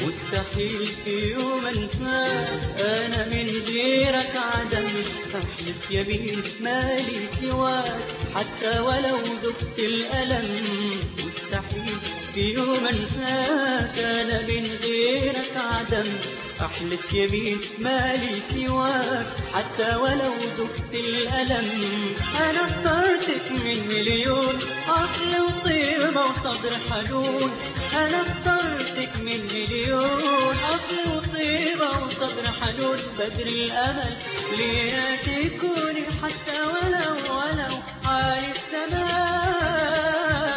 مستحيل في يوم انساك. انا من غيرك عدم، احلف يمين مالي سواك، حتى ولو ذقت الالم مستحيل في يوم انساك. انا من غيرك عدم، احلف يمين مالي سواك، حتى ولو ذقت الالم. انا اخترتك من مليون اصل وطيبه وصدر حنون. انا اخترتك من مليون اصل وطيبه وصدر حنون. بدر الامل ليا تكوني، حتى ولو عالي السماء.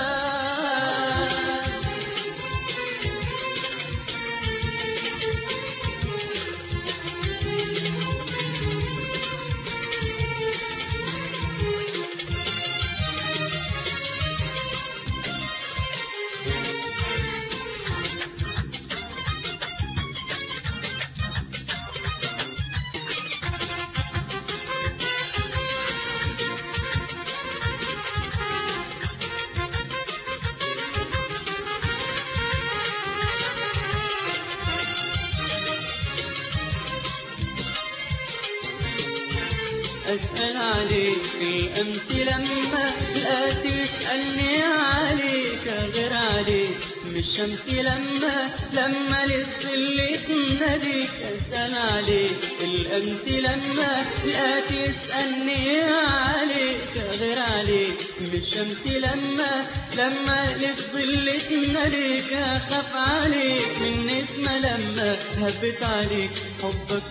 أسأل عليك الأمس لما لقيت تسألني عليك، غير عليك من الشمس لما للظل تناديك. أسأل عليك الأمس لما لقيت تسألني عليك، غير عليك من الشمس لما للظل تناديك. أخاف عليك من نسمة لما هبت عليك حبك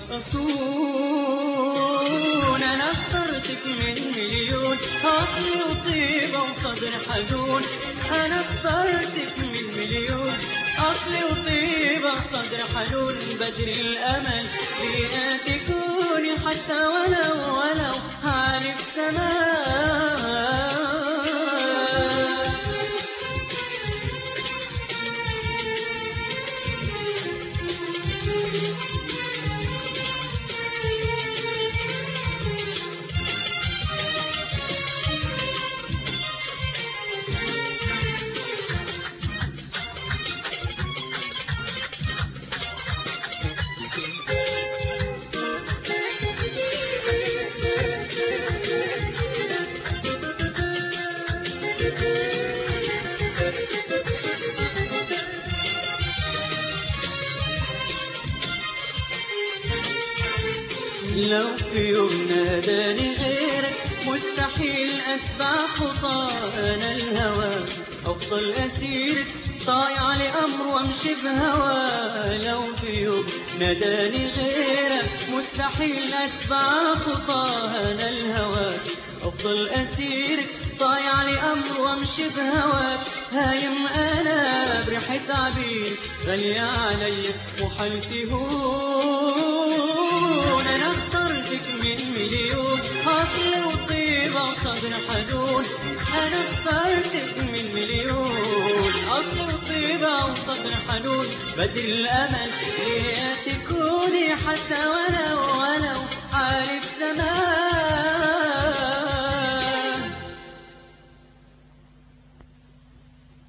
أصون. أنا اخترتك من مليون أصل وطيبة وصدر حنون. أنا اخترتك من مليون أصل وطيبة وصدر حنون. بدر الأمل ليا تكوني، حتى ولو عالي السماء. لو في يوم ناداني غيرك مستحيل أتبع خطاه. أنا الهوى أفضل أسير طايع لأمر وامشي بهواه. لو في يوم ناداني غيرك مستحيل أتبع خطاه. أنا الهوى أفضل أسير طايع لأمر وامشي بهواك. هايم أنا بريحة عبير غالية علي وحالتي هون. أنا اخترتك من مليون أصل وطيبة وصدر حنون. أنا اخترتك من مليون أصل وطيبة وصدر حنون. بدر الأمل ليا تكوني، حتى ولو